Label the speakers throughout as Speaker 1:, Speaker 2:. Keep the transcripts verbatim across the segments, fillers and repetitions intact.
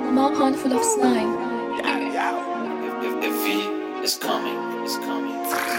Speaker 1: One handful of slime.
Speaker 2: The, the V is coming, is coming.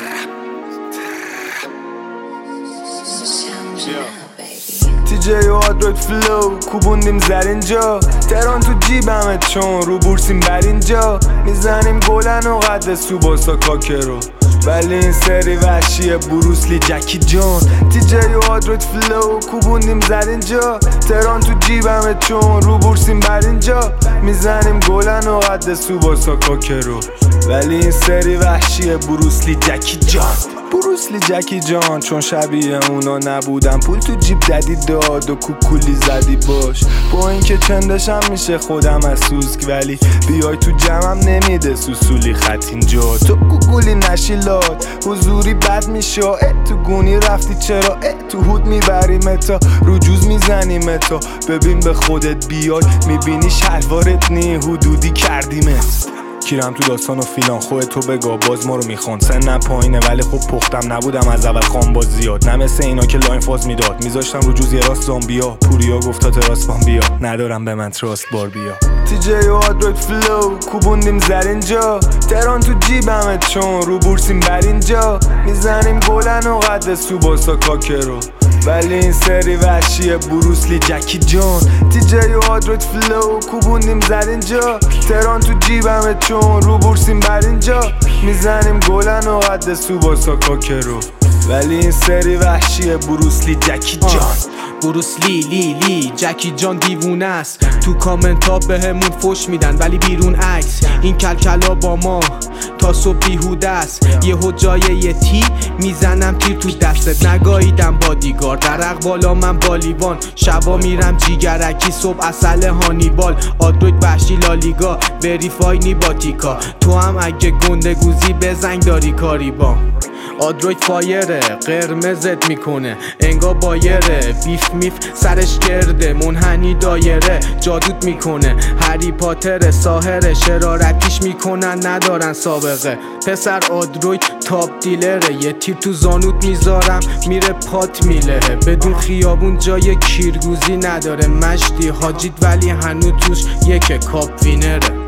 Speaker 3: تی جی و آدروید فلو کوبوندیم زر اینجا، تهران تو جیبمه چون رو بورسیم بر اینجا. میزنیم گلن و قد سوباسا کاکرو، ولی این سری وحشیه بروسلی جکی جان. تی جی و آدروید فلو کوبوندیم زر اینجا، تهران تو جیبمه چون رو بورسیم بر اینجا. میزنیم گلن و قد سوباسا کاکرو، ولی این سری وحشیه بروسلی جکی جان. بروسلی جکی جان چون شبیه اونا نبودم، پول تو جیب دادی داد و کوکولی زدی باش. با اینکه چندشم میشه خودم از سوسک، ولی بیای تو جمعم نمیده سوسولی خط اینجا. تو کوکولی نشیلاد حضوری بد میشه، اه تو گونی رفتی چرا، اه تو هود میبریم تا رو جوز میزنیم تا. ببین به خودت بیای میبینی شلوارت نی حدودی کردیمت. کیرم تو داستان و فیلان خودتو بگا، باز ما رو میخوان. سنم پایینه ولی خب پختم نبودم از اول خان باز زیاد. نه مثل اینا که لاین فاز میداد، میذاشتم رو جوز یه راست زامبیا. پوریا گفت تا تراس بام بیا، ندارم به من تراست بار بیا. تی جی و آدروید فلو کوبوندیم زر اینجا، تهران تو جیبمه چون رو بورسیم بر اینجا. میزنیم گلن و قد سوباسا کاکرو، ولی این سری وحشیه بروسلی جکی جان. تی جی و آدروید فلو کوبوندیم زر اینجا، تهران تو جیبمه چون رو بورسیم بر اینجا. میزنیم گلن و قد سوباسا کاکرو، ولی این سری وحشیه بروسلی جکی جان.
Speaker 4: بروسلی لی لی جکی جان دیوونه است. تو کامنت ها به همون فش میدن ولی بیرون عکس. این کلکلا با ما تا صبح بیهوده است. یه جای یه تی میزنم تیر تو دستت. نگاهیدم بادیگار در اقبالا من بالیوان. شبا میرم جیگرکی صبح اصل هانیبال. آدروید وحشی لالیگا وریفای نی باتیکا. تو هم اگه گنده گوزی بزنگ داری کاری با. آدروید فایره قرمزت میکنه انگا بایره. بیف میف سرش گرده منحنی دایره. جادوت میکنه هری پاتر ساحره. شرارتیش میکنن ندارن سابقه. پسر آدروید تاپ دیلره. یه تیر تو زانوت میذارم میره پات میلهه. بدون خیابون جای کیرگوزی نداره. مشتی حاجیت ولی هنو توش یک کاپ وینره.